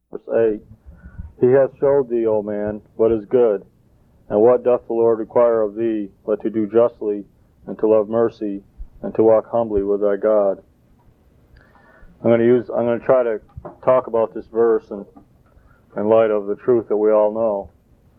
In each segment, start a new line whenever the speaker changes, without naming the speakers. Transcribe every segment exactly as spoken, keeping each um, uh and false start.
Verse eight, He hath showed thee, O man, what is good, and what doth the Lord require of thee, but to do justly, and to love mercy, and to walk humbly with thy God. I'm going to use. I'm going to try to talk about this verse in, in light of the truth that we all know.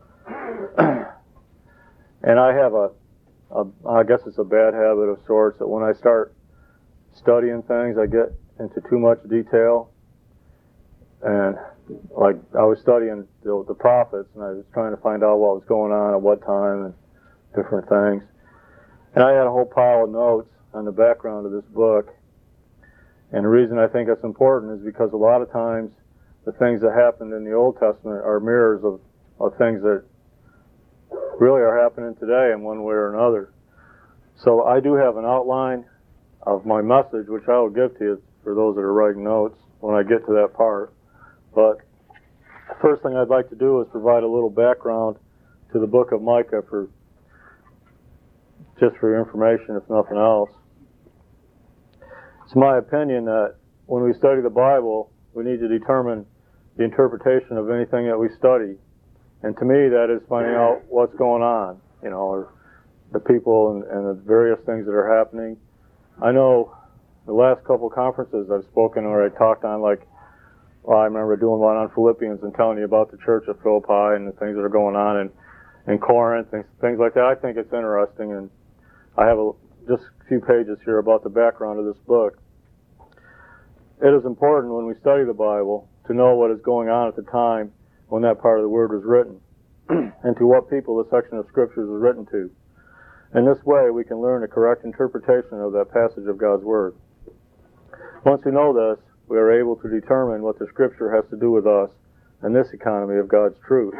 And I have a, a, I guess it's a bad habit of sorts that when I start studying things, I get into too much detail. And like I was studying the, the prophets, and I was trying to find out what was going on at what time and different things. And I had a whole pile of notes on the background of this book. And the reason I think that's important is because a lot of times the things that happened in the Old Testament are mirrors of, of things that really are happening today in one way or another. So I do have an outline of my message, which I will give to you for those that are writing notes when I get to that part. But the first thing I'd like to do is provide a little background to the book of Micah, for just for your information, if nothing else. It's my opinion that when we study the Bible, we need to determine the interpretation of anything that we study. And to me, that is finding out what's going on, you know, or the people and, and the various things that are happening. I know the last couple conferences I've spoken or I talked on, like, well, I remember doing one on Philippians and telling you about the church of Philippi and the things that are going on in, in Corinth and things like that. I think it's interesting, and I have a, just a few pages here about the background of this book. It is important when we study the Bible to know what is going on at the time when that part of the Word was written and to what people the section of Scriptures was written to. In this way, we can learn a correct interpretation of that passage of God's Word. Once we know this, we are able to determine what the Scripture has to do with us and this economy of God's truth.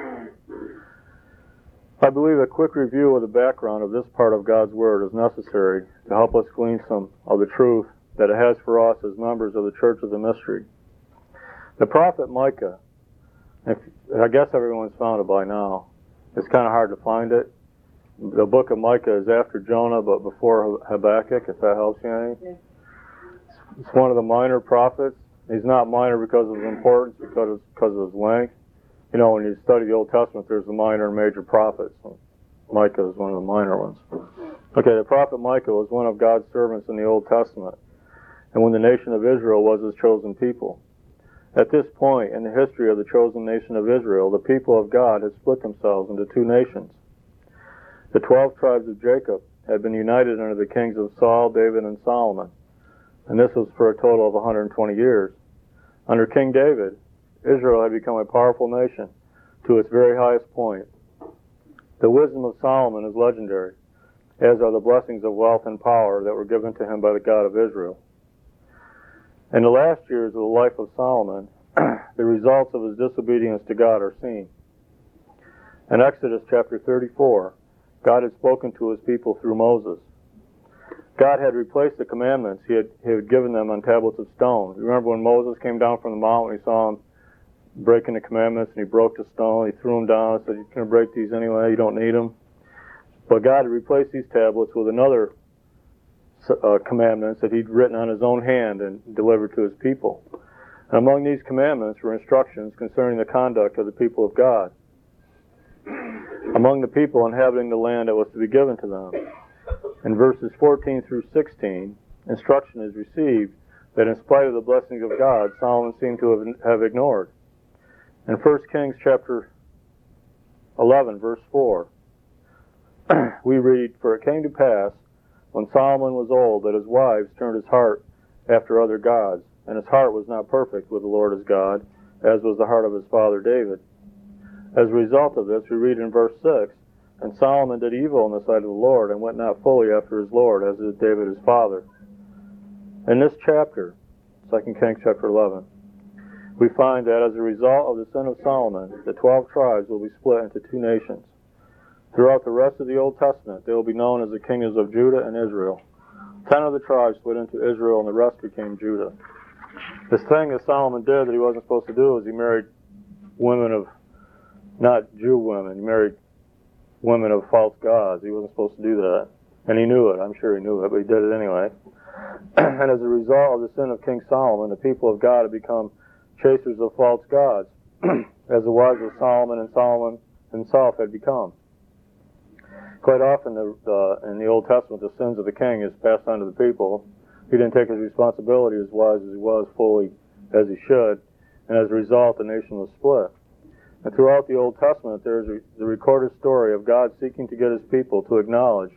I believe a quick review of the background of this part of God's Word is necessary to help us glean some of the truth that it has for us as members of the Church of the Mystery. The prophet Micah, if, I guess everyone's found it by now. It's kind of hard to find it. The book of Micah is after Jonah, but before Habakkuk, if that helps you any. Yeah. It's one of the minor prophets. He's not minor because of his importance, because of, because of his length. You know, when you study the Old Testament, there's the minor and major prophets. Micah is one of the minor ones. Okay, the prophet Micah was one of God's servants in the Old Testament, and when the nation of Israel was his chosen people. At this point in the history of the chosen nation of Israel, the people of God had split themselves into two nations. The twelve tribes of Jacob had been united under the kings of Saul, David, and Solomon, and this was for a total of one hundred twenty years. Under King David, Israel had become a powerful nation to its very highest point. The wisdom of Solomon is legendary, as are the blessings of wealth and power that were given to him by the God of Israel. In the last years of the life of Solomon, the results of his disobedience to God are seen. In Exodus chapter thirty-four, God had spoken to his people through Moses. God had replaced the commandments he had, he had given them on tablets of stone. Remember when Moses came down from the mountain, he saw him breaking the commandments, and he broke the stone, he threw them down and said, "You're going to break these anyway, you don't need them." But God had replaced these tablets with another uh, commandments that he'd written on his own hand and delivered to his people. And among these commandments were instructions concerning the conduct of the people of God, among the people inhabiting the land that was to be given to them. In verses fourteen through sixteen, instruction is received that in spite of the blessings of God, Solomon seemed to have, have ignored. In First Kings chapter eleven, verse four, we read, "For it came to pass, when Solomon was old, that his wives turned his heart after other gods, and his heart was not perfect with the Lord his God, as was the heart of his father David." As a result of this, we read in verse six, "And Solomon did evil in the sight of the Lord, and went not fully after his Lord, as did David his father." In this chapter, Second Kings chapter eleven, we find that as a result of the sin of Solomon, the twelve tribes will be split into two nations. Throughout the rest of the Old Testament, they will be known as the kingdoms of Judah and Israel. Ten of the tribes split into Israel, and the rest became Judah. This thing that Solomon did that he wasn't supposed to do is he married women of, not Jew women, he married women of false gods. He wasn't supposed to do that. And he knew it. I'm sure he knew it, but he did it anyway. And as a result of the sin of King Solomon, the people of God have become chasers of false gods. as the wives of Solomon and Solomon himself had become. Quite often the, the, in the Old Testament, the sins of the king is passed on to the people. He didn't take his responsibility as wise as he was, fully as he should, and as a result, the nation was split. And throughout the Old Testament, there is a, the recorded story of God seeking to get his people to acknowledge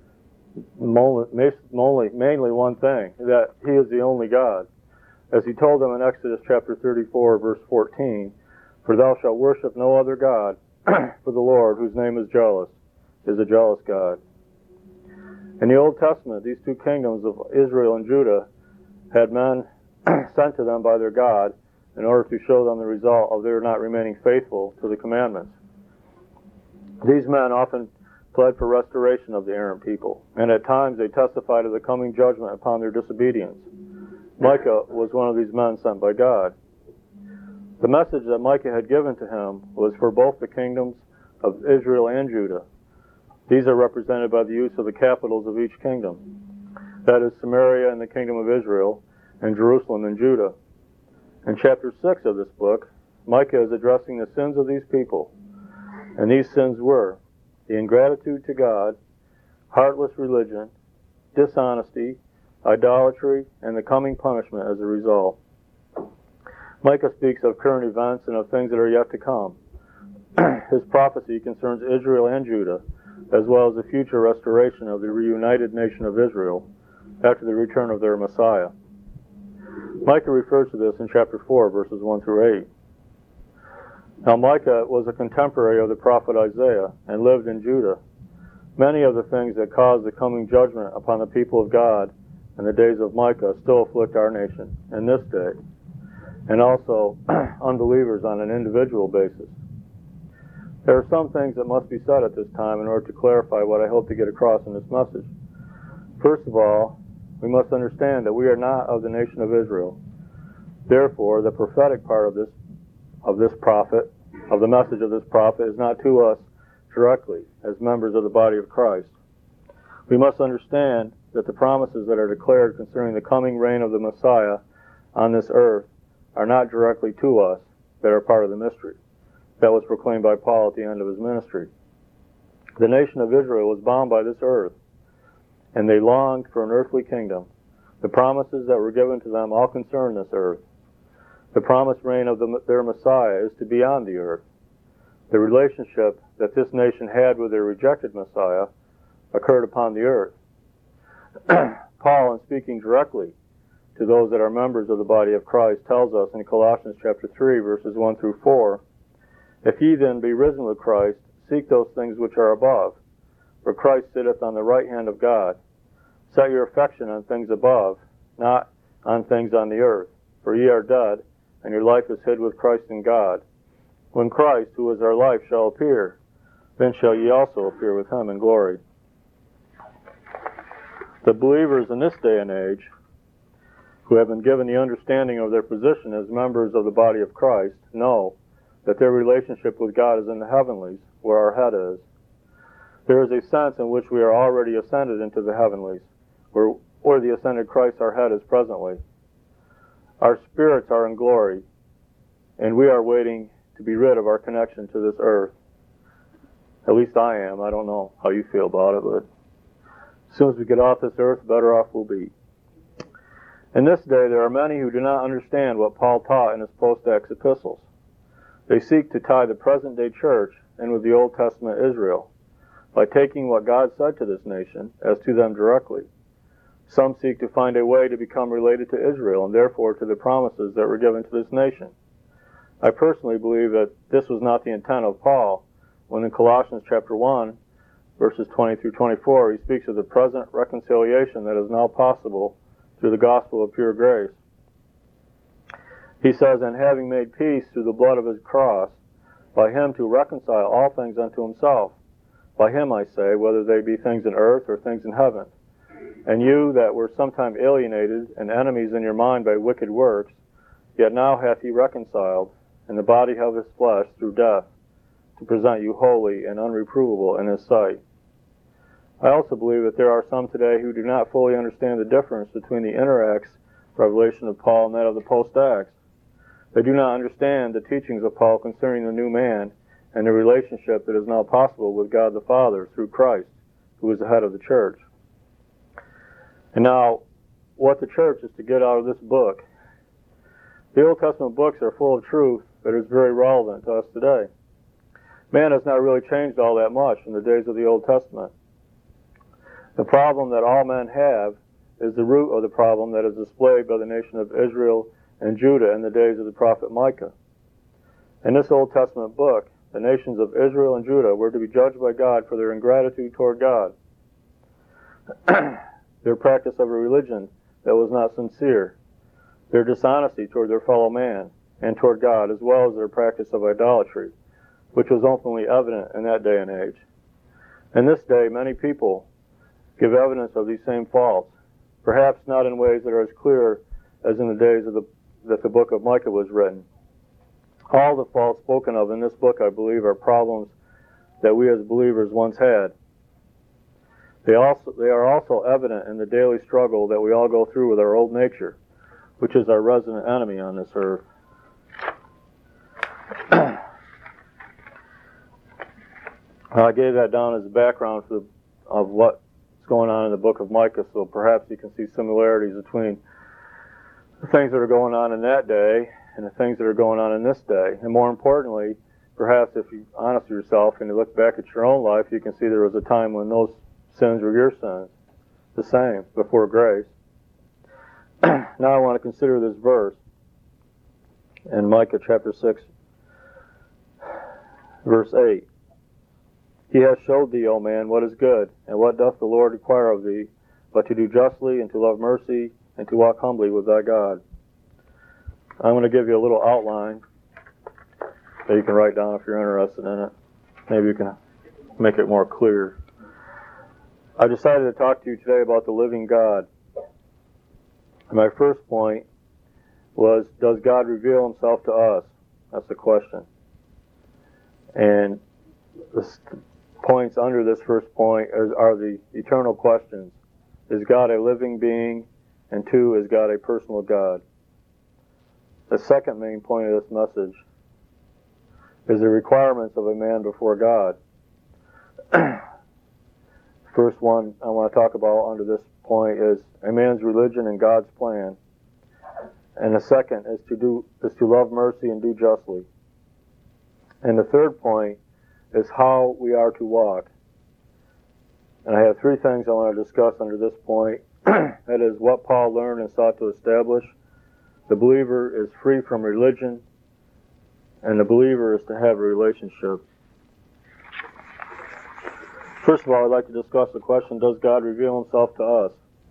mainly, mainly one thing, that he is the only God. As he told them in Exodus chapter thirty-four, verse fourteen, "For thou shalt worship no other God, for the Lord, whose name is jealous, is a jealous God." In the Old Testament, these two kingdoms of Israel and Judah had men sent to them by their God in order to show them the result of their not remaining faithful to the commandments. These men often pled for restoration of the errant people, and at times they testified of the coming judgment upon their disobedience. Micah was one of these men sent by God. The message that Micah had given to him was for both the kingdoms of Israel and Judah. These are represented by the use of the capitals of each kingdom. That is Samaria in the kingdom of Israel, and Jerusalem in Judah. In chapter six of this book, Micah is addressing the sins of these people. And these sins were the ingratitude to God, heartless religion, dishonesty, idolatry, and the coming punishment as a result. Micah speaks of current events and of things that are yet to come. His prophecy concerns Israel and Judah, as well as the future restoration of the reunited nation of Israel after the return of their Messiah. Micah refers to this in chapter four, verses one through eight. Now Micah was a contemporary of the prophet Isaiah and lived in Judah. Many of the things that caused the coming judgment upon the people of God in the days of Micah still afflict our nation in this day, and also unbelievers on an individual basis. There are some things that must be said at this time in order to clarify what I hope to get across in this message. First of all, we must understand that we are not of the nation of Israel. Therefore, the prophetic part of this of this prophet, of the message of this prophet, is not to us directly as members of the body of Christ. We must understand that the promises that are declared concerning the coming reign of the Messiah on this earth are not directly to us, that are part of the mystery that was proclaimed by Paul at the end of his ministry. The nation of Israel was bound by this earth, and they longed for an earthly kingdom. The promises that were given to them all concern this earth. The promised reign of the, their Messiah is to be on the earth. The relationship that this nation had with their rejected Messiah occurred upon the earth. Paul, in speaking directly to those that are members of the body of Christ, tells us in Colossians chapter three, verses one through four, "If ye then be risen with Christ, seek those things which are above, where Christ sitteth on the right hand of God. Set your affection on things above, not on things on the earth. For ye are dead, and your life is hid with Christ in God. When Christ, who is our life, shall appear, then shall ye also appear with him in glory." The believers in this day and age, who have been given the understanding of their position as members of the body of Christ, know that their relationship with God is in the heavenlies, where our head is. There is a sense in which we are already ascended into the heavenlies, where, where the ascended Christ our head is presently. Our spirits are in glory, and we are waiting to be rid of our connection to this earth. At least I am. I don't know how you feel about it, but as soon as we get off this earth, better off we'll be. In this day, there are many who do not understand what Paul taught in his post-Acts epistles. They seek to tie the present-day church in with the Old Testament Israel by taking what God said to this nation as to them directly. Some seek to find a way to become related to Israel and therefore to the promises that were given to this nation. I personally believe that this was not the intent of Paul when in Colossians chapter one, verses twenty through twenty-four, he speaks of the present reconciliation that is now possible through the gospel of pure grace. He says, "And having made peace through the blood of his cross, by him to reconcile all things unto himself. By him, I say, whether they be things in earth or things in heaven. And you that were sometime alienated and enemies in your mind by wicked works, yet now hath he reconciled in the body of his flesh through death, to present you holy and unreprovable in his sight." I also believe that there are some today who do not fully understand the difference between the inner Acts revelation of Paul and that of the post-Acts. They do not understand the teachings of Paul concerning the new man and the relationship that is now possible with God the Father through Christ, who is the head of the church. And now, what the church is to get out of this book. The Old Testament books are full of truth that is very relevant to us today. Man has not really changed all that much in the days of the Old Testament. The problem that all men have is the root of the problem that is displayed by the nation of Israel and Judah in the days of the prophet Micah. In this Old Testament book, the nations of Israel and Judah were to be judged by God for their ingratitude toward God, their practice of a religion that was not sincere, their dishonesty toward their fellow man and toward God, as well as their practice of idolatry, which was openly evident in that day and age. In this day, many people give evidence of these same faults, perhaps not in ways that are as clear as in the days of the, that the book of Micah was written. All the faults spoken of in this book, I believe, are problems that we as believers once had. They also they are also evident in the daily struggle that we all go through with our old nature, which is our resident enemy on this earth. I gave that down as a background for the, of what's going on in the book of Micah, so perhaps you can see similarities between the things that are going on in that day and the things that are going on in this day. And more importantly, perhaps if you're honest with yourself and you look back at your own life, you can see there was a time when those sins were your sins, the same, before grace. Now I want to consider this verse in Micah chapter six, verse eight. He has showed thee, O man, what is good, and what doth the Lord require of thee, but to do justly, and to love mercy, and to walk humbly with thy God. I'm going to give you a little outline that you can write down if you're interested in it. Maybe you can make it more clear. I decided to talk to you today about the living God. My first point was, does God reveal himself to us? That's the question. And the points under this first point are, are the eternal questions. Is God a living being? And two, is God a personal God? The second main point of this message is the requirements of a man before God. First one I want to talk about under this point is a man's religion and God's plan. And the second is to do is to love mercy and do justly. And the third point is how we are to walk. And I have three things I want to discuss under this point. That is what Paul learned and sought to establish. The believer is free from religion, and the believer is to have a relationship. First of all, I'd like to discuss the question, does God reveal himself to us?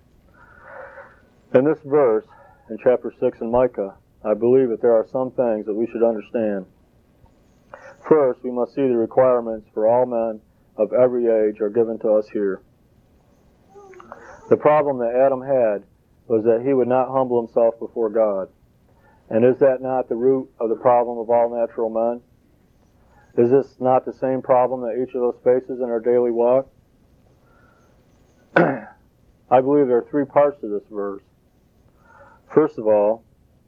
In this verse, in chapter six in Micah, I believe that there are some things that we should understand. First, we must see the requirements for all men of every age are given to us here. The problem that Adam had was that he would not humble himself before God. And is that not the root of the problem of all natural men? Is this not the same problem that each of us faces in our daily walk? I believe there are three parts to this verse. First of all,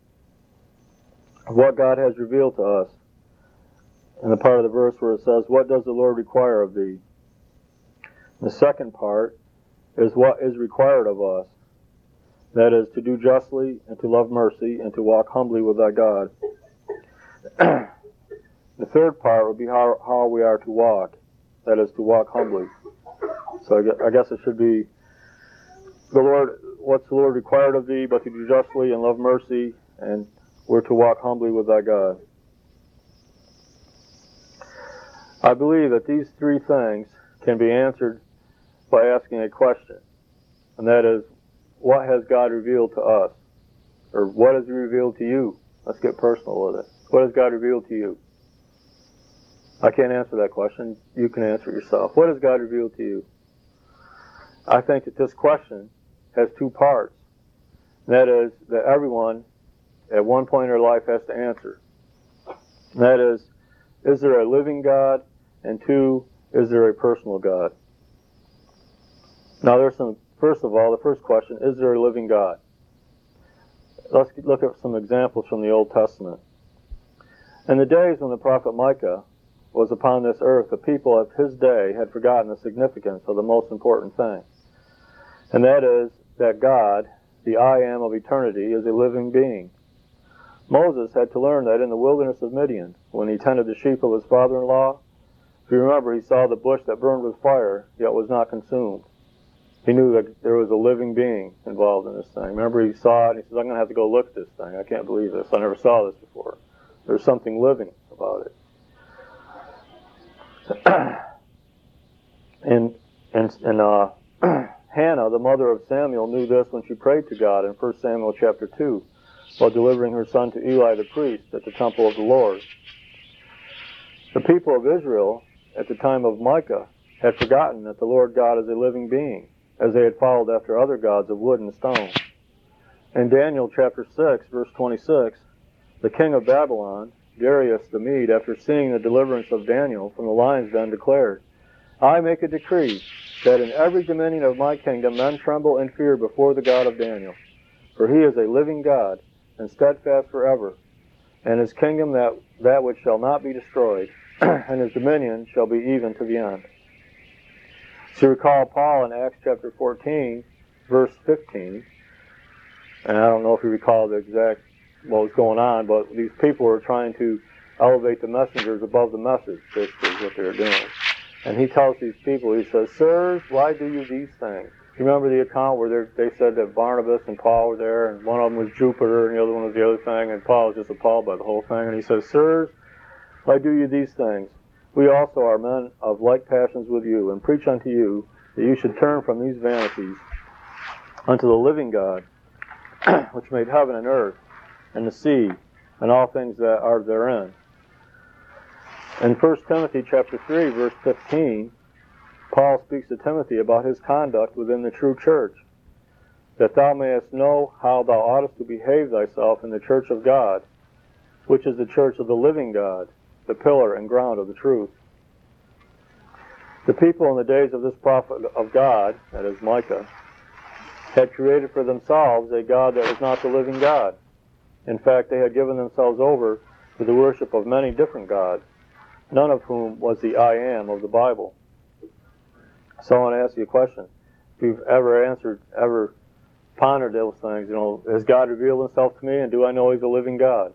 what God has revealed to us. In the part of the verse where it says, what does the Lord require of thee? The second part is what is required of us. That is, to do justly, and to love mercy, and to walk humbly with thy God. The third part would be how, how we are to walk. That is, to walk humbly. So I guess it should be, the Lord, what's the Lord required of thee, but to do justly and love mercy, and we're to walk humbly with thy God. I believe that these three things can be answered by asking a question, and that is, what has God revealed to us? Or what has he revealed to you? Let's get personal with it. What has God revealed to you? I can't answer that question. You can answer it yourself. What has God revealed to you? I think that this question has two parts. And that is, that everyone at one point in their life has to answer. And that is, is there a living God? And two, is there a personal God? Now there's some, first of all, the first question, is there a living God? Let's look at some examples from the Old Testament. In the days when the prophet Micah was upon this earth, the people of his day had forgotten the significance of the most important thing, and that is that God, the I Am of eternity, is a living being. Moses had to learn that in the wilderness of Midian, when he tended the sheep of his father-in-law. If you remember, he saw the bush that burned with fire, yet was not consumed. He knew that there was a living being involved in this thing. Remember, he saw it, and he says, I'm going to have to go look at this thing. I can't believe this. I never saw this before. There's something living about it. and and, and uh, Hannah, the mother of Samuel, knew this when she prayed to God in First Samuel chapter two, while delivering her son to Eli the priest at the temple of the Lord. The people of Israel, at the time of Micah, had forgotten that the Lord God is a living being, as they had followed after other gods of wood and stone. In Daniel chapter six, verse twenty-six, the king of Babylon, Darius the Mede, after seeing the deliverance of Daniel from the lion's den, declared, I make a decree that in every dominion of my kingdom men tremble and fear before the God of Daniel, for he is a living God, and steadfast forever, and his kingdom that, that which shall not be destroyed, and his dominion shall be even to the end. So you recall Paul in Acts chapter fourteen, verse fifteen, and I don't know if you recall the exact what was going on, but these people were trying to elevate the messengers above the message, basically is what they were doing. And he tells these people, he says, Sirs, why do you these things? You remember the account where they said that Barnabas and Paul were there, and one of them was Jupiter, and the other one was the other thing, and Paul was just appalled by the whole thing. And he says, Sirs, why do you these things? We also are men of like passions with you, and preach unto you that you should turn from these vanities unto the living God, which made heaven and earth, and the sea, and all things that are therein. In First Timothy chapter three, verse fifteen, Paul speaks to Timothy about his conduct within the true church, that thou mayest know how thou oughtest to behave thyself in the church of God, which is the church of the living God, the pillar and ground of the truth. The people in the days of this prophet of God, that is Micah, had created for themselves a God that was not the living God. In fact, they had given themselves over to the worship of many different gods, none of whom was the I Am of the Bible. So I want to ask you a question. If you've ever answered, ever pondered those things, you know, has God revealed himself to me, and do I know he's a living God?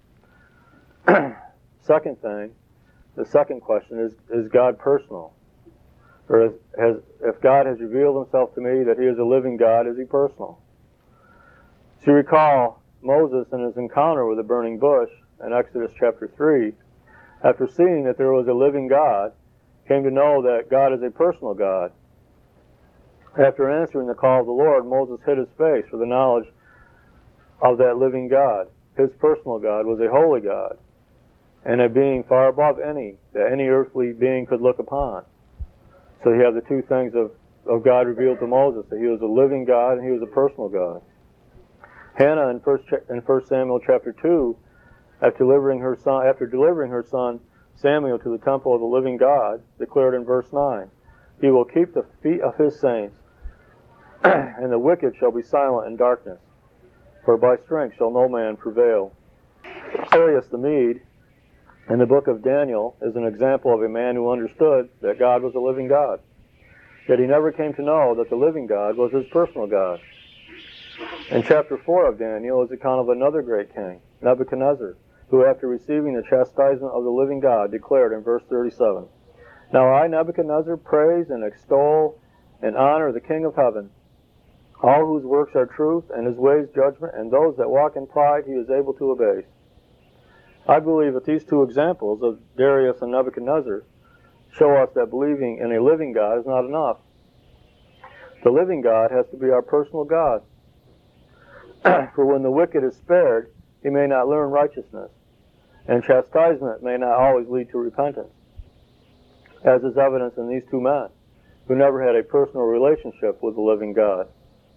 Second thing, the second question is, is God personal? Or is, has, if God has revealed himself to me that he is a living God, is he personal? So you recall Moses in his encounter with the burning bush in Exodus chapter three, after seeing that there was a living God, came to know that God is a personal God. After answering the call of the Lord, Moses hid his face for the knowledge of that living God. His personal God was a holy God, and a being far above any that any earthly being could look upon. So you have the two things of, of God revealed to Moses, that he was a living God and he was a personal God. Hannah in First in First Samuel chapter two, after delivering her son, after delivering her son Samuel to the temple of the living God, declared in verse nine, He will keep the feet of his saints, and the wicked shall be silent in darkness, for by strength shall no man prevail. Darius the Mede, in the book of Daniel, is an example of a man who understood that God was a living God, yet he never came to know that the living God was his personal God. In chapter four of Daniel is the account of another great king, Nebuchadnezzar, who after receiving the chastisement of the living God declared in verse thirty-seven, Now I, Nebuchadnezzar, praise and extol and honor the King of heaven, all whose works are truth and his ways judgment, and those that walk in pride he is able to abase. I believe that these two examples of Darius and Nebuchadnezzar show us that believing in a living God is not enough. The living God has to be our personal God. For when the wicked is spared, he may not learn righteousness, and chastisement may not always lead to repentance, as is evidenced in these two men, who never had a personal relationship with the living God.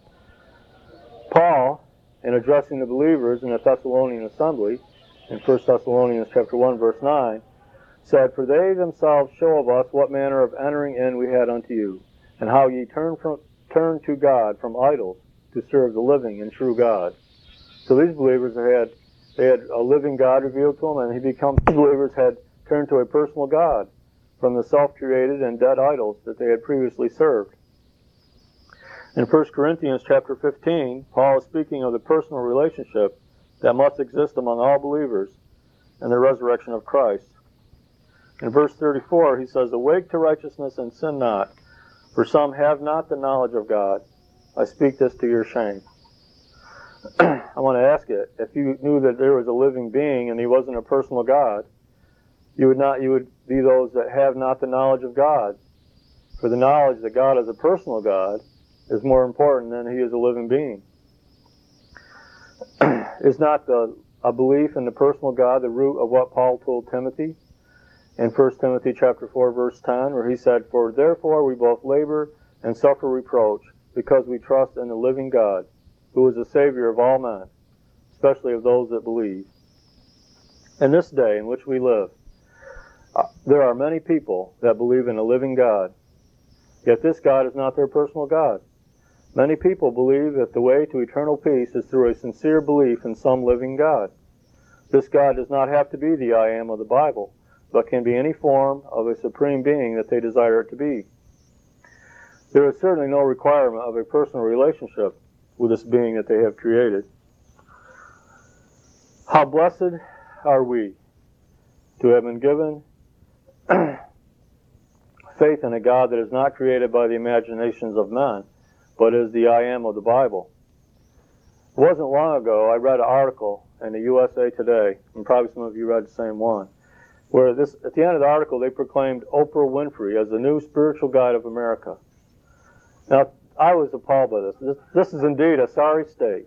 Paul, in addressing the believers in the Thessalonian assembly, in First Thessalonians chapter one, verse nine, said, For they themselves show of us what manner of entering in we had unto you, and how ye turned from, turned to God from idols to serve the living and true God. So these believers had They had a living God revealed to them, and he become believers had turned to a personal God from the self-created and dead idols that they had previously served. In First Corinthians chapter fifteen, Paul is speaking of the personal relationship that must exist among all believers and the resurrection of Christ. In verse thirty-four, he says, "Awake to righteousness and sin not, for some have not the knowledge of God. I speak this to your shame." I want to ask you, if you knew that there was a living being and he wasn't a personal God, you would not. You would be those that have not the knowledge of God. For the knowledge that God is a personal God is more important than he is a living being. Is not the, a belief in the personal God the root of what Paul told Timothy in First Timothy chapter four, verse ten, where he said, "For therefore we both labor and suffer reproach, because we trust in the living God, who is the Savior of all men, especially of those that believe." In this day in which we live, uh, there are many people that believe in a living God, yet this God is not their personal God. Many people believe that the way to eternal peace is through a sincere belief in some living God. This God does not have to be the I Am of the Bible, but can be any form of a supreme being that they desire it to be. There is certainly no requirement of a personal relationship with this being that they have created. How blessed are we to have been given faith in a God that is not created by the imaginations of men, but is the I Am of the Bible. It wasn't long ago I read an article in the U S A Today, and probably some of you read the same one, where this, at the end of the article they proclaimed Oprah Winfrey as the new spiritual guide of America. Now, I was appalled by this. This, this is indeed a sorry state.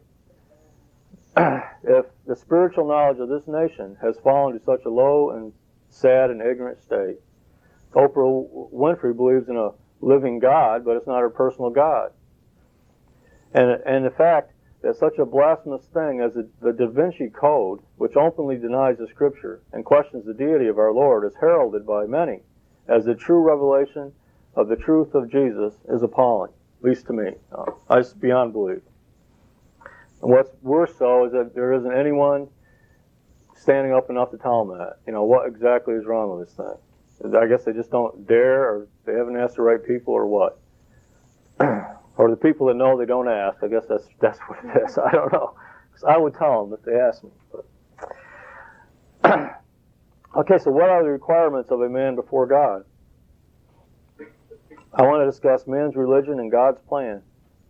If the spiritual knowledge of this nation has fallen to such a low and sad and ignorant state, Oprah Winfrey believes in a living God, but it's not her personal God. And, and the fact that such a blasphemous thing as the, the Da Vinci Code, which openly denies the Scripture and questions the deity of our Lord, is heralded by many as the true revelation of the truth of Jesus, is appalling, at least to me. Uh, it's beyond belief. And what's worse, though, is that there isn't anyone standing up enough to tell them that. You know, what exactly is wrong with this thing? I guess they just don't dare, or they haven't asked the right people, or what? Or the people that know they don't ask. I guess that's that's what it is. I don't know. 'Cause I would tell them if they asked me. But okay, so what are the requirements of a man before God? I want to discuss man's religion and God's plan.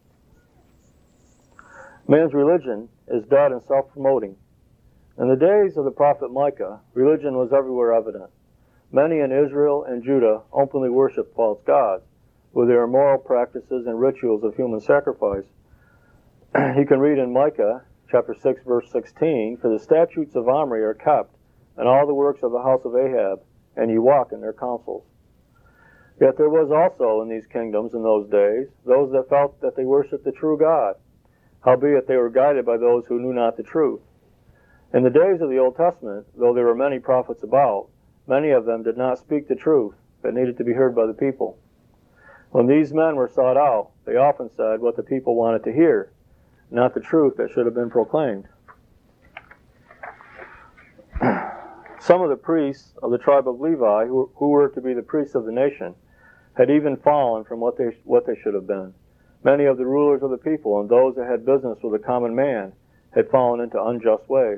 Man's religion is dead and self-promoting. In the days of the prophet Micah, religion was everywhere evident. Many in Israel and Judah openly worshiped false gods with their immoral practices and rituals of human sacrifice. You can read in Micah chapter six, verse sixteen, "For the statutes of Omri are kept, and all the works of the house of Ahab, and ye walk in their counsels." Yet there was also in these kingdoms in those days those that felt that they worshipped the true God, howbeit they were guided by those who knew not the truth. In the days of the Old Testament, though there were many prophets about, many of them did not speak the truth that needed to be heard by the people. When these men were sought out, they often said what the people wanted to hear, not the truth that should have been proclaimed. Some of the priests of the tribe of Levi, who, who were to be the priests of the nation, had even fallen from what they, what they should have been. Many of the rulers of the people and those that had business with the common man had fallen into unjust ways.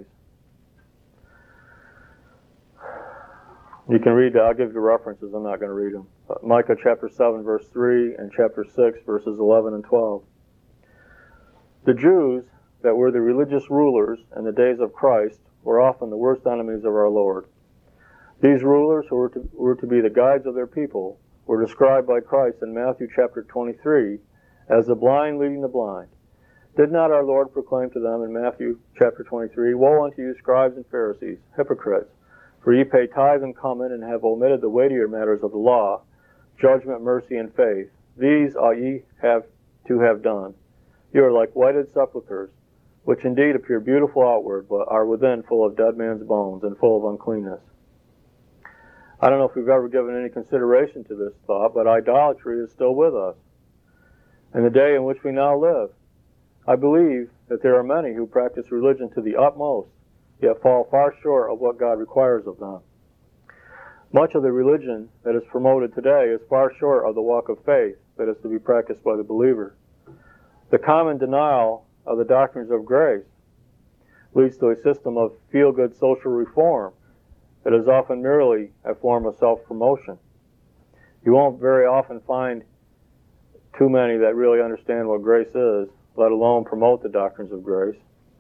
You can read that. I'll give you the references. I'm not going to read them. Uh, Micah chapter seven, verse three, and chapter six, verses eleven and twelve. The Jews that were the religious rulers in the days of Christ were often the worst enemies of our Lord. These rulers, who were to, were to be the guides of their people, were described by Christ in Matthew chapter twenty-three as the blind leading the blind. Did not our Lord proclaim to them in Matthew chapter twenty-three, "Woe unto you, scribes and Pharisees, hypocrites! For ye pay tithe and cumin, and have omitted the weightier matters of the law, judgment, mercy, and faith. These ought ye have to have done. You are like whited sepulchres, which indeed appear beautiful outward, but are within full of dead man's bones and full of uncleanness." I don't know if we've ever given any consideration to this thought, but idolatry is still with us in the day in which we now live. I believe that there are many who practice religion to the utmost yet fall far short of what God requires of them. Much of the religion that is promoted today is far short of the walk of faith that is to be practiced by the believer. The common denial of the doctrines of grace leads to a system of feel-good social reform that is often merely a form of self-promotion. You won't very often find too many that really understand what grace is, let alone promote the doctrines of grace.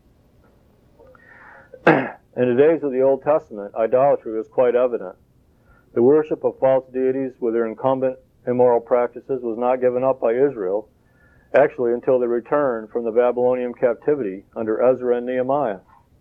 In the days of the Old Testament, idolatry was quite evident. The worship of false deities with their incumbent immoral practices was not given up by Israel, actually until the return from the Babylonian captivity under Ezra and Nehemiah.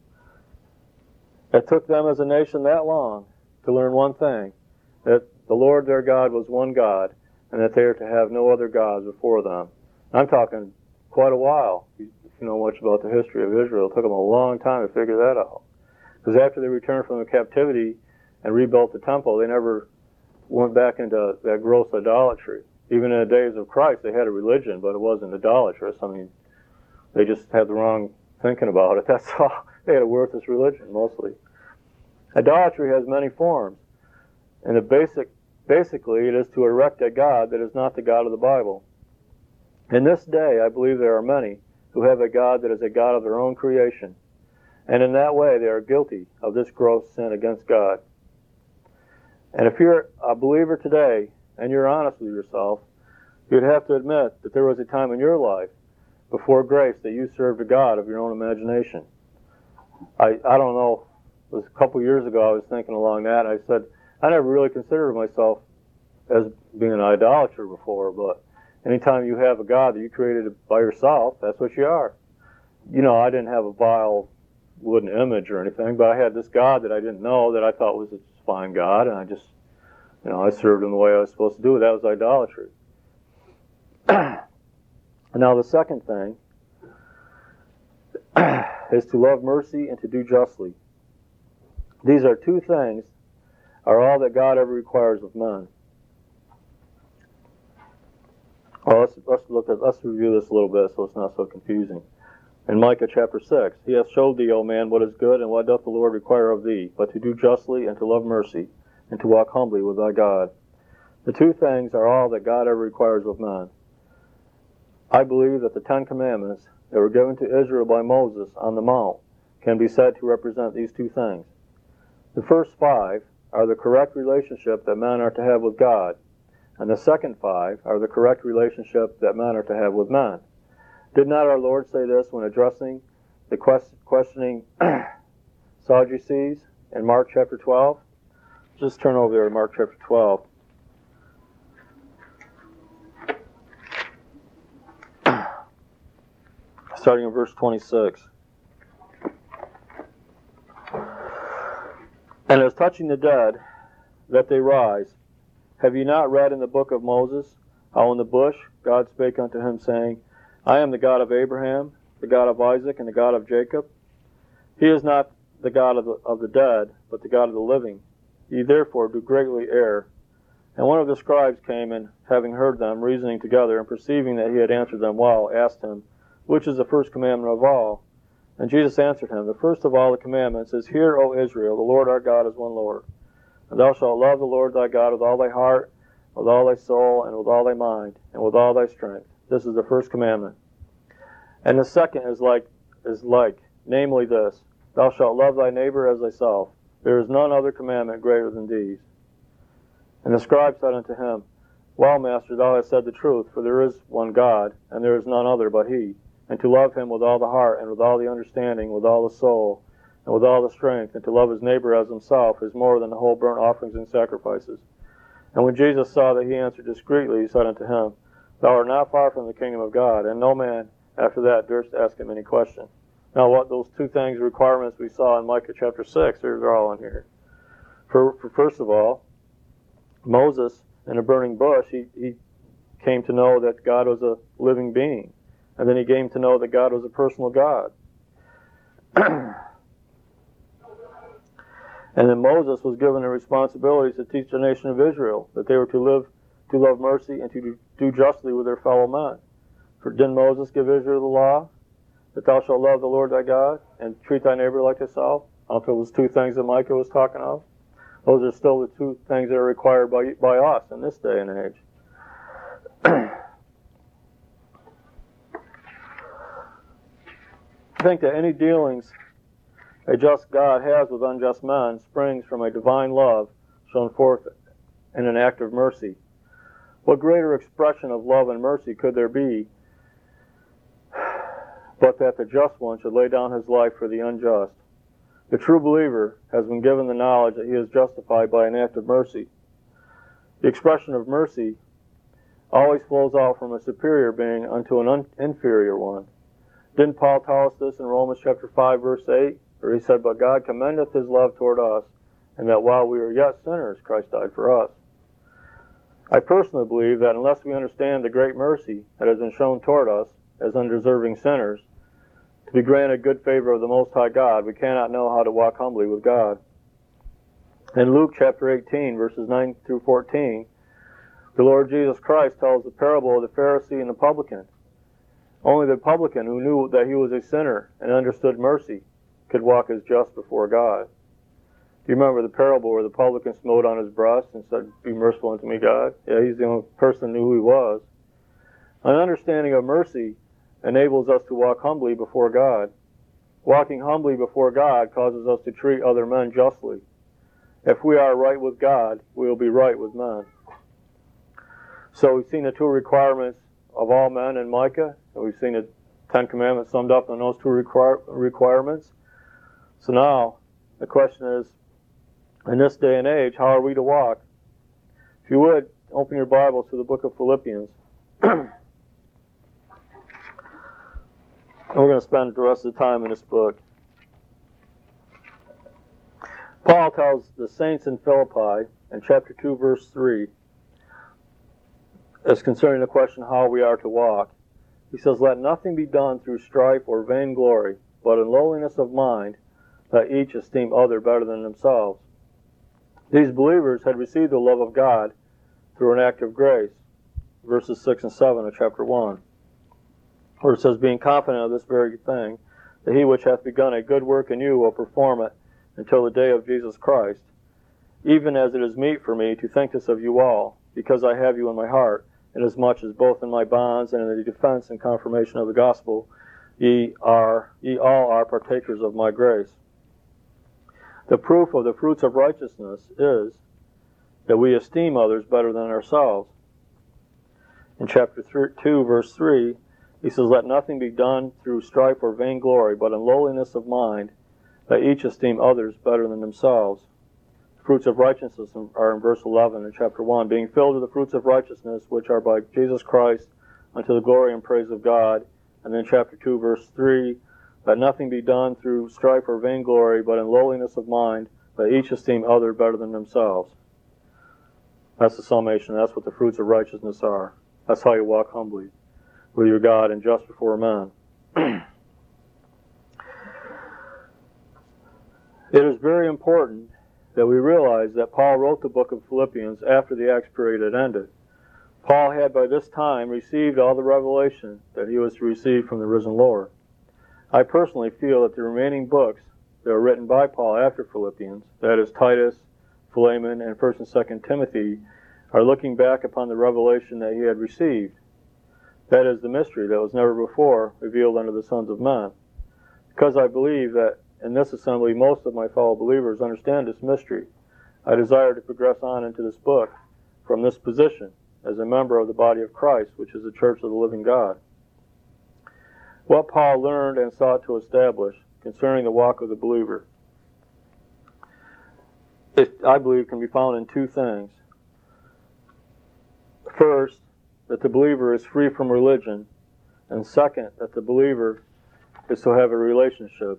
It took them as a nation that long to learn one thing, that the Lord their God was one God, and that they are to have no other gods before them. I'm talking quite a while. If you know much about the history of Israel, it took them a long time to figure that out. Because after they returned from the captivity and rebuilt the temple, they never went back into that gross idolatry. Even in the days of Christ, they had a religion, but it wasn't idolatrous. I mean, they just had the wrong thinking about it. That's all. They had a worthless religion, mostly. Idolatry has many forms. And the basic, basically, it is to erect a God that is not the God of the Bible. In this day, I believe there are many who have a God that is a God of their own creation. And in that way, they are guilty of this gross sin against God. And if you're a believer today, and you're honest with yourself, you'd have to admit that there was a time in your life before grace that you served a God of your own imagination. I, I don't know, it was a couple years ago I was thinking along that, and I said, I never really considered myself as being an idolater before, but anytime you have a God that you created by yourself, that's what you are. You know, I didn't have a vile wooden image or anything, but I had this God that I didn't know that I thought was a fine God, and I just, you know, I served him the way I was supposed to do it. That was idolatry. Now the second thing is to love mercy and to do justly. These are two things, are all that God ever requires of men. Well, let's, let's look at, let's review this a little bit so it's not so confusing. In Micah chapter six, He hath showed thee, O man, what is good, and what doth the Lord require of thee, but to do justly, and to love mercy, and to walk humbly with thy God. The two things are all that God ever requires of man. I believe that the Ten Commandments that were given to Israel by Moses on the Mount can be said to represent these two things. The first five are the correct relationship that men are to have with God, and the second five are the correct relationship that men are to have with men. Did not our Lord say this when addressing the quest- questioning Sadducees in Mark chapter twelve? Just turn over there to Mark chapter twelve. Starting in verse twenty-six. And as touching the dead, that they rise, have ye not read in the book of Moses, how in the bush God spake unto him, saying, I am the God of Abraham, the God of Isaac, and the God of Jacob? He is not the God of the, of the dead, but the God of the living. Ye therefore do greatly err. And one of the scribes came, and having heard them reasoning together, and perceiving that he had answered them well, asked him, Which is the first commandment of all? And Jesus answered him, The first of all the commandments is, Hear, O Israel, the Lord our God is one Lord. And thou shalt love the Lord thy God with all thy heart, with all thy soul, and with all thy mind, and with all thy strength. This is the first commandment. And the second is like, is like, namely this, Thou shalt love thy neighbor as thyself. There is none other commandment greater than these. And the scribe said unto him, Well, master, thou hast said the truth, for there is one God, and there is none other but he. And to love him with all the heart, and with all the understanding, with all the soul, and with all the strength, and to love his neighbor as himself, is more than the whole burnt offerings and sacrifices. And when Jesus saw that he answered discreetly, he said unto him, Thou art not far from the kingdom of God. And no man after that durst ask him any question. Now, what those two things, requirements we saw in Micah chapter six, they're all in here. For, for first of all, Moses in a burning bush, he, he came to know that God was a living being. And then he came to know that God was a personal God. And then Moses was given the responsibility to teach the nation of Israel that they were to live, to love mercy, and to do justly with their fellow men. For didn't Moses give Israel the law? That thou shalt love the Lord thy God, and treat thy neighbor like thyself? Out of those two things that Micah was talking of, those are still the two things that are required by, by us in this day and age. I think that any dealings a just God has with unjust men springs from a divine love shown forth in an act of mercy. What greater expression of love and mercy could there be but that the just one should lay down his life for the unjust? The true believer has been given the knowledge that he is justified by an act of mercy. The expression of mercy always flows out from a superior being unto an un- inferior one. Didn't Paul tell us this in Romans chapter five, verse eight? Where he said, "But God commendeth his love toward us, and that while we were yet sinners, Christ died for us." I personally believe that unless we understand the great mercy that has been shown toward us as undeserving sinners, to be granted good favor of the Most High God, we cannot know how to walk humbly with God. In Luke chapter eighteen, verses nine through fourteen, the Lord Jesus Christ tells the parable of the Pharisee and the publican. Only the publican, who knew that he was a sinner and understood mercy, could walk as just before God. Do you remember the parable where the publican smote on his breast and said, "Be merciful unto me, God"? Yeah, he's the only person who knew who he was. An understanding of mercy enables us to walk humbly before God. Walking humbly before God causes us to treat other men justly. If we are right with God, we will be right with men. So we've seen the two requirements of all men in Micah, and we've seen the Ten Commandments summed up in those two require, requirements. So now, the question is, in this day and age, how are we to walk? If you would, open your Bibles to the book of Philippians. And we're going to spend the rest of the time in this book. Paul tells the saints in Philippi in chapter two, verse three, as concerning the question how we are to walk. He says, "Let nothing be done through strife or vainglory, but in lowliness of mind, let each esteem other better than themselves." These believers had received the love of God through an act of grace, verses six and seven of chapter one, where it says, "Being confident of this very thing, that he which hath begun a good work in you will perform it until the day of Jesus Christ. Even as it is meet for me to think this of you all, because I have you in my heart, inasmuch as both in my bonds and in the defense and confirmation of the gospel, ye are, ye all are partakers of my grace." The proof of the fruits of righteousness is that we esteem others better than ourselves. In chapter two, verse three, he says, "Let nothing be done through strife or vainglory, but in lowliness of mind, let each esteem others better than themselves." The fruits of righteousness are in verse eleven in chapter one, "Being filled with the fruits of righteousness, which are by Jesus Christ, unto the glory and praise of God." And then chapter two, verse three, "Let nothing be done through strife or vainglory, but in lowliness of mind, let each esteem other better than themselves." That's the summation. That's what the fruits of righteousness are. That's how you walk humbly with your God and just before men. It is very important that we realize that Paul wrote the book of Philippians after the Acts period had ended. Paul had by this time received all the revelation that he was to receive from the risen Lord. I personally feel that the remaining books that were written by Paul after Philippians, that is Titus, Philemon, and First and Second Timothy, are looking back upon the revelation that he had received. That is the mystery that was never before revealed unto the sons of men. Because I believe that in this assembly most of my fellow believers understand this mystery, I desire to progress on into this book from this position as a member of the body of Christ, which is the church of the living God. What Paul learned and sought to establish concerning the walk of the believer, it, I believe, can be found in two things. First, that the believer is free from religion, and second, that the believer is to have a relationship.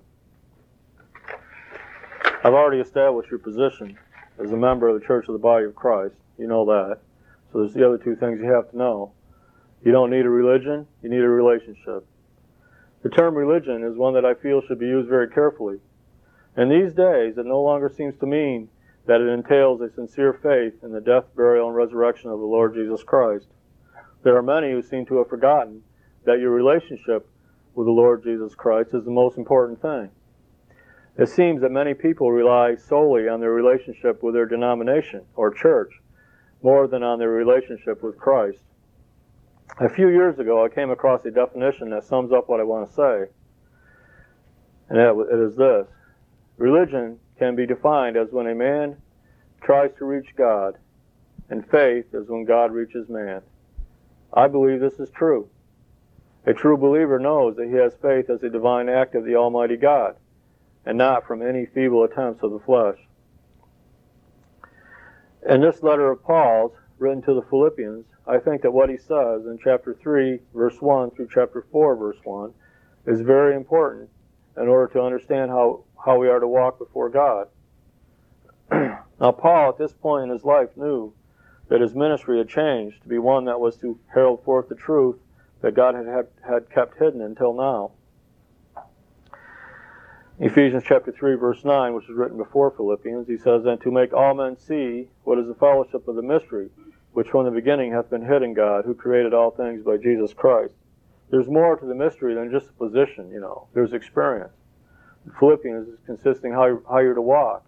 I've already established your position as a member of the church of the body of Christ. You know that. So there's the other two things you have to know. You don't need a religion, you need a relationship. The term religion is one that I feel should be used very carefully. In these days, it no longer seems to mean that it entails a sincere faith in the death, burial, and resurrection of the Lord Jesus Christ. There are many who seem to have forgotten that your relationship with the Lord Jesus Christ is the most important thing. It seems that many people rely solely on their relationship with their denomination or church more than on their relationship with Christ. A few years ago, I came across a definition that sums up what I want to say, and it is this. Religion can be defined as when a man tries to reach God, and faith is when God reaches man. I believe this is true. A true believer knows that he has faith as a divine act of the Almighty God, and not from any feeble attempts of the flesh. In this letter of Paul's, written to the Philippians, I think that what he says in chapter three, verse one through chapter four, verse one, is very important in order to understand how, how we are to walk before God. Now, Paul, at this point in his life, knew that his ministry had changed to be one that was to herald forth the truth that God had, had, had kept hidden until now. Ephesians chapter three, verse nine, which is written before Philippians, he says, "And to make all men see what is the fellowship of the mystery, which from the beginning hath been hid in God, who created all things by Jesus Christ." There's more to the mystery than just a position, you know. There's experience. Philippians is consisting how, how you're to walk.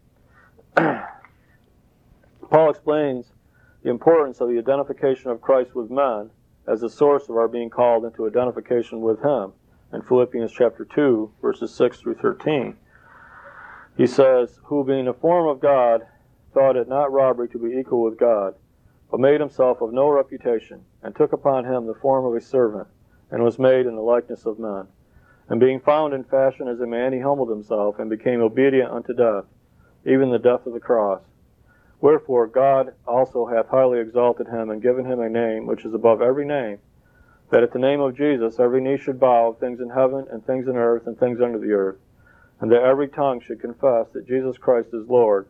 Paul explains the importance of the identification of Christ with men as the source of our being called into identification with him in Philippians chapter two, verses six through thirteen. He says, "Who being the form of God, thought it not robbery to be equal with God, but made himself of no reputation, and took upon him the form of a servant, and was made in the likeness of men. And being found in fashion as a man, he humbled himself, and became obedient unto death, even the death of the cross. Wherefore God also hath highly exalted him, and given him a name which is above every name, that at the name of Jesus every knee should bow, of things in heaven, and things in earth, and things under the earth, and that every tongue should confess that Jesus Christ is Lord."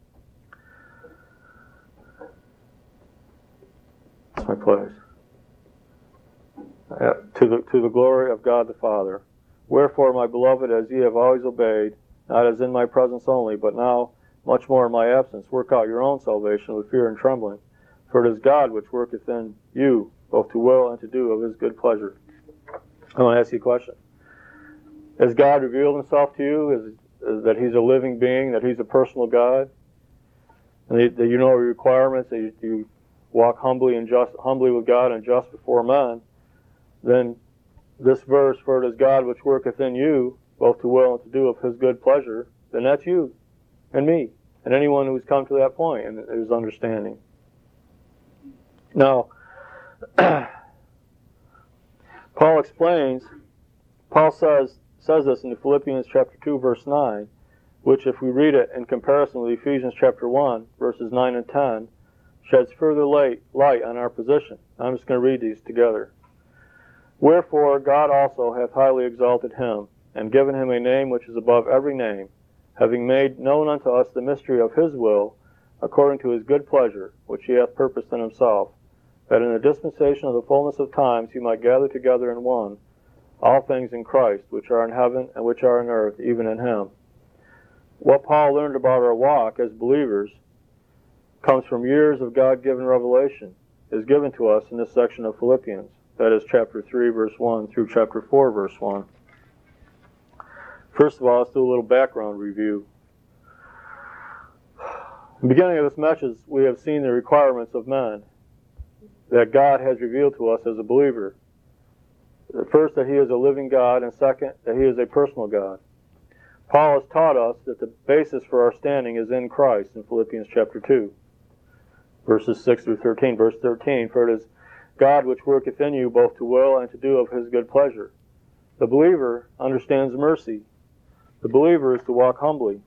That's my place. Uh, to the to the glory of God the Father. "Wherefore, my beloved, as ye have always obeyed, not as in my presence only, but now much more in my absence, work out your own salvation with fear and trembling. For it is God which worketh in you, both to will and to do of his good pleasure." I want to ask you a question. Has God revealed himself to you? Is, is that he's a living being, that he's a personal God? And that you know the requirements, that you, you walk humbly and just humbly with God and just before men? Then this verse, "For it is God which worketh in you, both to will and to do of his good pleasure," then that's you and me and anyone who's come to that point in his understanding. Now, Paul explains, Paul says says this in Philippians chapter two, verse nine, which if we read it in comparison with Ephesians chapter one, verses nine and ten, sheds further light, light on our position. I'm just going to read these together. "Wherefore God also hath highly exalted him, and given him a name which is above every name, having made known unto us the mystery of his will, according to his good pleasure, which he hath purposed in himself, that in the dispensation of the fullness of times he might gather together in one all things in Christ, which are in heaven and which are in earth, even in him." What Paul learned about our walk as believers comes from years of God-given revelation, is given to us in this section of Philippians. That is chapter three, verse one, through chapter four, verse one. First of all, let's do a little background review. In the beginning of this message, we have seen the requirements of man that God has revealed to us as a believer. First, that he is a living God, and second, that he is a personal God. Paul has taught us that the basis for our standing is in Christ in Philippians chapter two, verses six through thirteen. Verse thirteen, "For it is God which worketh in you both to will and to do of his good pleasure." The believer understands mercy. The believer is to walk humbly.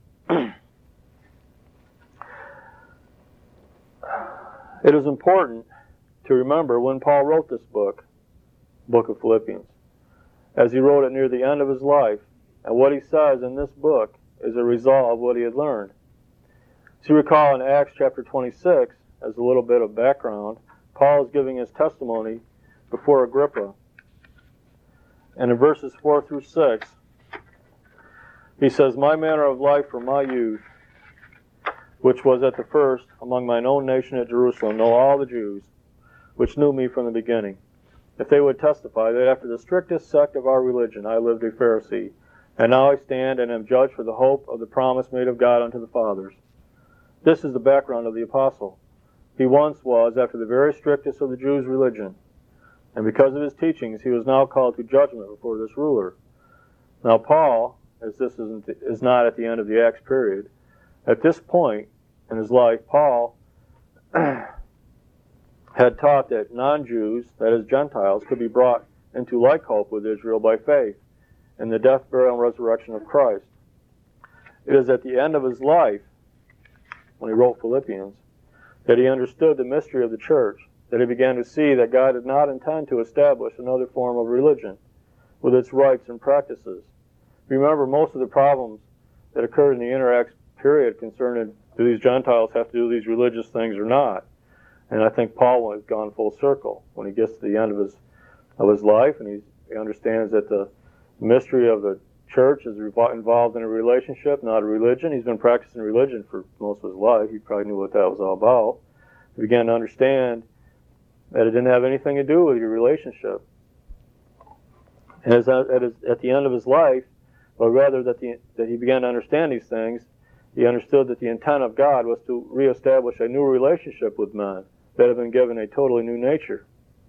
It is important to remember when Paul wrote this book, book of Philippians, as he wrote it near the end of his life, and what he says in this book is a result of what he had learned. So you recall in Acts chapter twenty-six, as a little bit of background, Paul is giving his testimony before Agrippa. And in verses four through six, he says, "My manner of life from my youth, which was at the first among mine own nation at Jerusalem, know all the Jews, which knew me from the beginning, if they would testify that after the strictest sect of our religion I lived a Pharisee, And now I stand and am judged for the hope of the promise made of God unto the fathers. This is the background of the apostle. He once was after the very strictest of the Jews' religion, and because of his teachings he was now called to judgment before this ruler. Now Paul, as this isn't, is not at the end of the Acts period, at this point in his life, Paul had taught that non-Jews, that is Gentiles, could be brought into like hope with Israel by faith in the death, burial, and resurrection of Christ. It is at the end of his life, when he wrote Philippians, that he understood the mystery of the church, that he began to see that God did not intend to establish another form of religion with its rites and practices. Remember, most of the problems that occurred in the inter-Acts period concerning do these Gentiles have to do these religious things or not. And I think Paul has gone full circle when he gets to the end of his of his life, and he's, he understands that the mystery of the church is involved in a relationship, not a religion. He's been practicing religion for most of his life. He probably knew what that was all about. He began to understand that it didn't have anything to do with your relationship. And as at, his, at the end of his life, or rather that, the, that he began to understand these things, he understood that the intent of God was to reestablish a new relationship with man that had been given a totally new nature.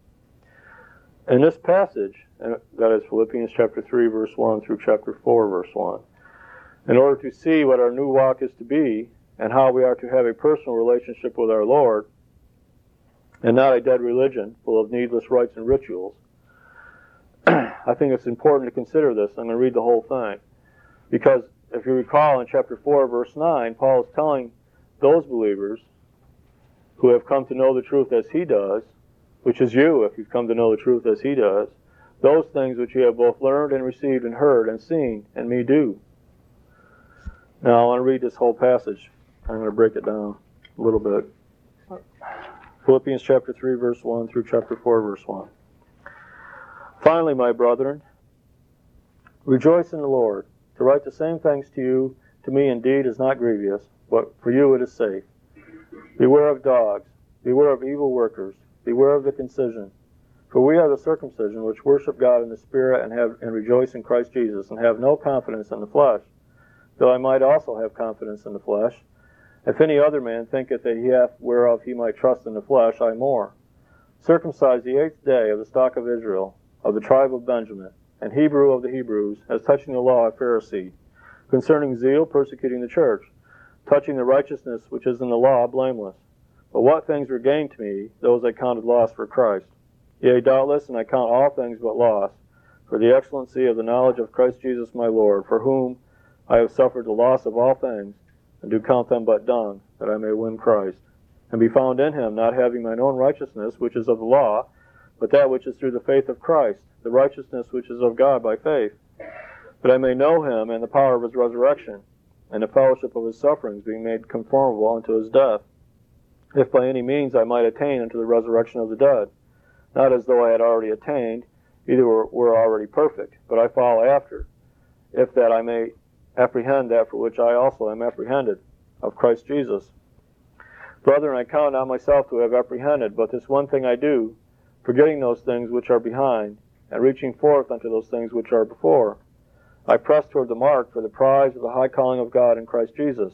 In this passage, and that is Philippians chapter three, verse one through chapter four, verse one, in order to see what our new walk is to be and how we are to have a personal relationship with our Lord and not a dead religion full of needless rites and rituals, I think it's important to consider this. I'm going to read the whole thing. Because if you recall in chapter four, verse nine, Paul is telling those believers who have come to know the truth as he does, which is you if you've come to know the truth as he does, those things which you have both learned and received and heard and seen, and me do. Now I want to read this whole passage. I'm going to break it down a little bit. Philippians chapter three, verse one through chapter four, verse one. Finally, my brethren, rejoice in the Lord. To write the same things to you, to me indeed is not grievous, but for you it is safe. Beware of dogs, beware of evil workers, beware of the concision. For we are the circumcision which worship God in the Spirit and have and rejoice in Christ Jesus, and have no confidence in the flesh, though I might also have confidence in the flesh. If any other man thinketh that he hath whereof he might trust in the flesh, I more. Circumcised the eighth day of the stock of Israel, of the tribe of Benjamin, and Hebrew of the Hebrews, as touching the law, a Pharisee, concerning zeal, persecuting the church, touching the righteousness which is in the law, blameless. But what things were gained to me, those I counted loss for Christ. Yea, doubtless, and I count all things but loss, for the excellency of the knowledge of Christ Jesus my Lord, for whom I have suffered the loss of all things, and do count them but dung, that I may win Christ, and be found in him, not having mine own righteousness, which is of the law, but that which is through the faith of Christ, the righteousness which is of God by faith, that I may know him and the power of his resurrection, and the fellowship of his sufferings, being made conformable unto his death, if by any means I might attain unto the resurrection of the dead. Not as though I had already attained, either were, were already perfect, but I follow after, if that I may apprehend that for which I also am apprehended, of Christ Jesus. Brethren, I count not myself to have apprehended, but this one thing I do, forgetting those things which are behind, and reaching forth unto those things which are before, I press toward the mark for the prize of the high calling of God in Christ Jesus.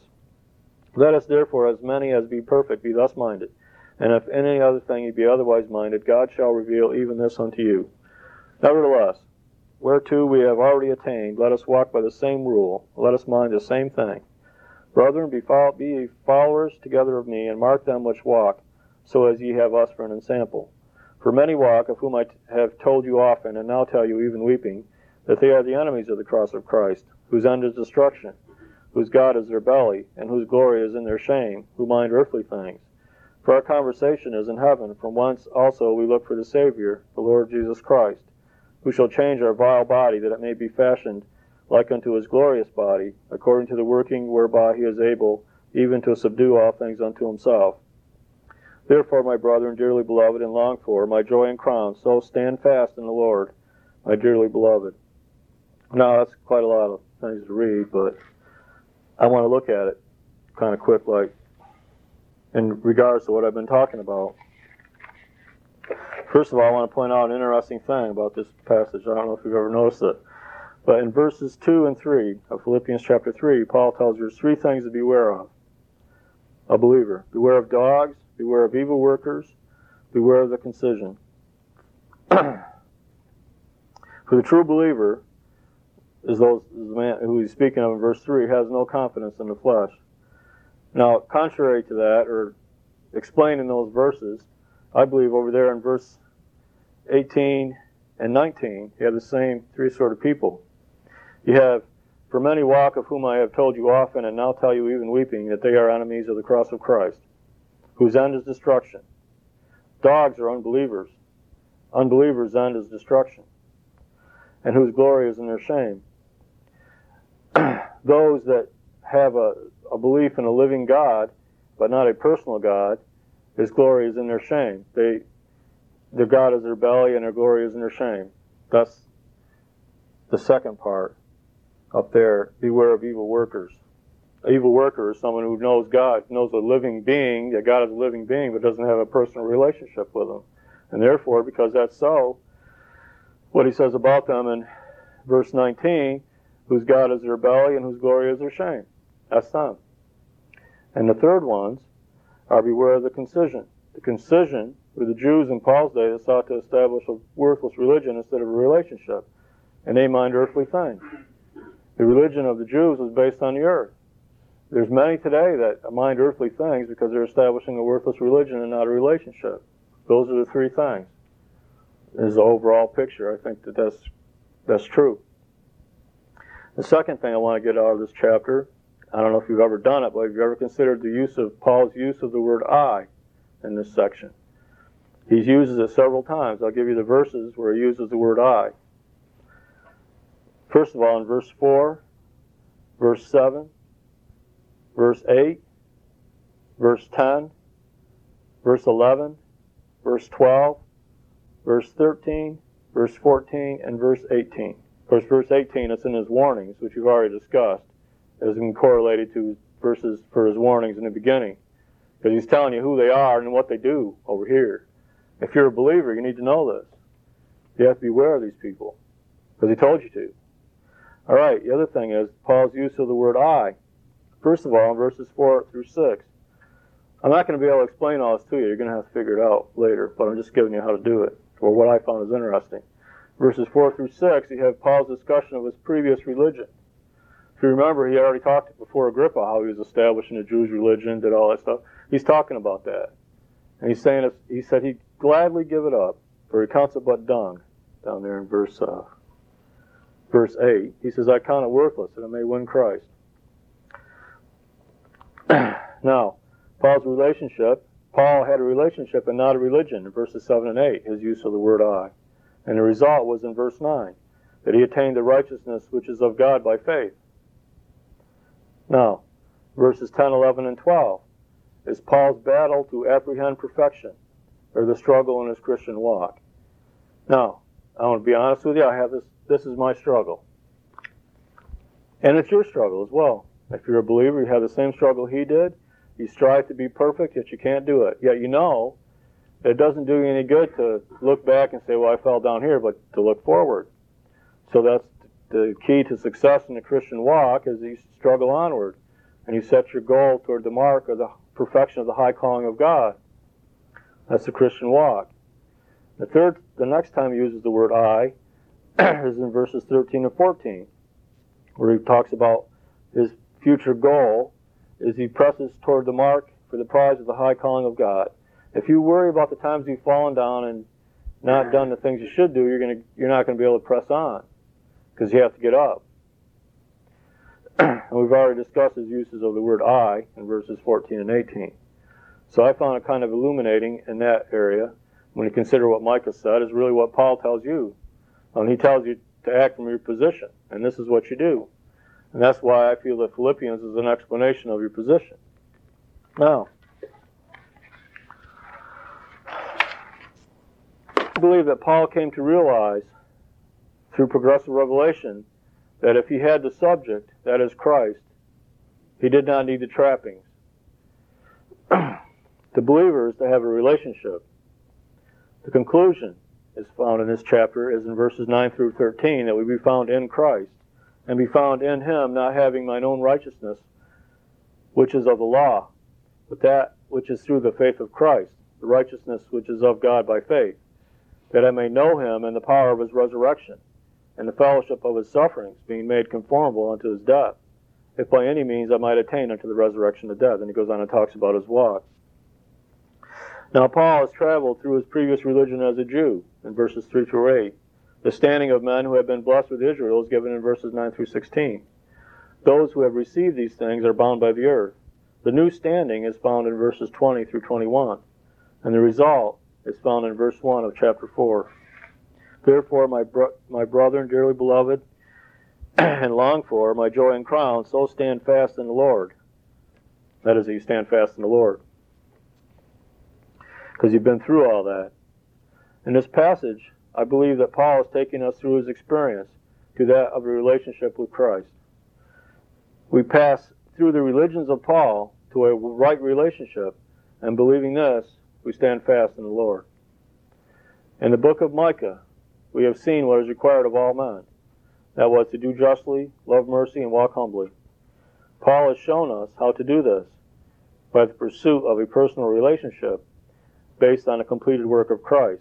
Let us therefore, as many as be perfect, be thus minded. And if any other thing ye be otherwise minded, God shall reveal even this unto you. Nevertheless, whereto we have already attained, let us walk by the same rule, let us mind the same thing. Brethren, be, follow, be ye followers together of me, and mark them which walk, so as ye have us for an ensample. For many walk, of whom I t- have told you often, and now tell you even weeping, that they are the enemies of the cross of Christ, whose end is destruction, whose God is their belly, and whose glory is in their shame, who mind earthly things. For our conversation is in heaven, from whence also we look for the Savior, the Lord Jesus Christ, who shall change our vile body, that it may be fashioned like unto his glorious body, according to the working whereby he is able even to subdue all things unto himself. Therefore, my brethren, dearly beloved and longed for, my joy and crown, so stand fast in the Lord, my dearly beloved. Now, that's quite a lot of things to read, but I want to look at it kind of quick, like, in regards to what I've been talking about. First of all, I want to point out an interesting thing about this passage. I don't know if you've ever noticed it. But in verses two and three of Philippians chapter three, Paul tells you there's three things to beware of. A believer. Beware of dogs, beware of evil workers, beware of the concision. For the true believer is those is the man who he's speaking of in verse three has no confidence in the flesh. Now, contrary to that, or explained in those verses, I believe over there in verse eighteen and nineteen, you have the same three sort of people. You have, for many walk of whom I have told you often, and now tell you even weeping, that they are enemies of the cross of Christ, whose end is destruction. Dogs are unbelievers. Unbelievers' end is destruction, and whose glory is in their shame. Those that have a, a belief in a living God, but not a personal God, his glory is in their shame. They, their God is their belly, and their glory is in their shame. That's the second part up there. Beware of evil workers. An evil worker is someone who knows God, knows a living being, that God is a living being, but doesn't have a personal relationship with him. And therefore, because that's so, what he says about them in verse nineteen, whose God is their belly and whose glory is their shame. That's them. And the third ones are beware of the concision. The concision were the Jews in Paul's day that sought to establish a worthless religion instead of a relationship. And they mind earthly things. The religion of the Jews was based on the earth. There's many today that mind earthly things because they're establishing a worthless religion and not a relationship. Those are the three things. This is the overall picture. I think that that's, that's true. The second thing I want to get out of this chapter, I don't know if you've ever done it, but have you ever considered the use of Paul's use of the word I in this section? He uses it several times. I'll give you the verses where he uses the word I. First of all, in verse four, verse seven, verse eight, verse ten, verse eleven, verse twelve, verse thirteen, verse fourteen, and verse eighteen. Of course, verse eighteen, it's in his warnings, which we've already discussed, has been correlated to verses for his warnings in the beginning. Because he's telling you who they are and what they do over here. If you're a believer, you need to know this. You have to beware of these people, because he told you to. All right, the other thing is Paul's use of the word I. First of all, in verses four through six. I'm not going to be able to explain all this to you. You're going to have to figure it out later, but I'm just giving you how to do it, or what I found is interesting. Verses four through six, you have Paul's discussion of his previous religion. If you remember, he already talked before Agrippa how he was establishing a Jews' religion, did all that stuff. He's talking about that. And he's saying, he said he'd gladly give it up, for he counts it but dung, down there in verse uh, verse eight. He says, I count it worthless that I may win Christ. Now, Paul's relationship, Paul had a relationship and not a religion in verses seven and eight, his use of the word I. And the result was in verse nine, that he attained the righteousness which is of God by faith. Now, verses ten, eleven, and twelve is Paul's battle to apprehend perfection, or the struggle in his Christian walk. Now, I want to be honest with you, I have this, this is my struggle. And it's your struggle as well. If you're a believer, you have the same struggle he did. You strive to be perfect, yet you can't do it. Yet you know that it doesn't do you any good to look back and say, well, I fell down here, but to look forward. So that's the key to success in the Christian walk, is you struggle onward. And you set your goal toward the mark of the perfection of the high calling of God. That's the Christian walk. The third, the next time he uses the word I is in verses thirteen and fourteen, where he talks about his future goal is he presses toward the mark for the prize of the high calling of God. If you worry about the times you've fallen down and not done the things you should do, you're going to you're not going to be able to press on, because you have to get up. And we've already discussed his uses of the word I in verses fourteen and eighteen. So I found it kind of illuminating in that area, when you consider what Micah said, is really what Paul tells you. And he tells you to act from your position, and this is what you do. And that's why I feel that Philippians is an explanation of your position. Now, I believe that Paul came to realize through progressive revelation that if he had the subject, that is Christ, he did not need the trappings. The believer is to have a relationship. The conclusion is found in this chapter is in verses nine through thirteen, that we be found in Christ, and be found in him, not having mine own righteousness, which is of the law, but that which is through the faith of Christ, the righteousness which is of God by faith, that I may know him and the power of his resurrection, and the fellowship of his sufferings, being made conformable unto his death, if by any means I might attain unto the resurrection of death. And he goes on and talks about his walk. Now Paul has traveled through his previous religion as a Jew, in verses three through eight. The standing of men who have been blessed with Israel is given in verses nine through sixteen. Those who have received these things are bound by the earth. The new standing is found in verses twenty through twenty-one, and the result is found in verse one of chapter four. Therefore, my, bro- my brethren, dearly beloved, and long for, my joy and crown, so stand fast in the Lord. That is, you stand fast in the Lord. Because you've been through all that. In this passage, I believe that Paul is taking us through his experience to that of a relationship with Christ. We pass through the religions of Paul to a right relationship, and believing this, we stand fast in the Lord. In the book of Micah, we have seen what is required of all men. That was to do justly, love mercy, and walk humbly. Paul has shown us how to do this by the pursuit of a personal relationship based on the completed work of Christ.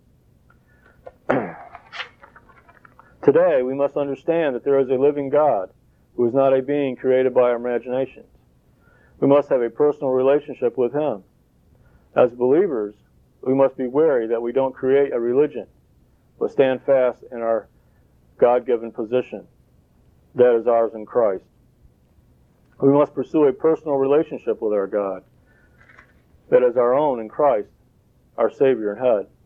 Today, we must understand that there is a living God who is not a being created by our imaginations. We must have a personal relationship with him. As believers, we must be wary that we don't create a religion, but stand fast in our God-given position that is ours in Christ. We must pursue a personal relationship with our God that is our own in Christ, our Savior and Head.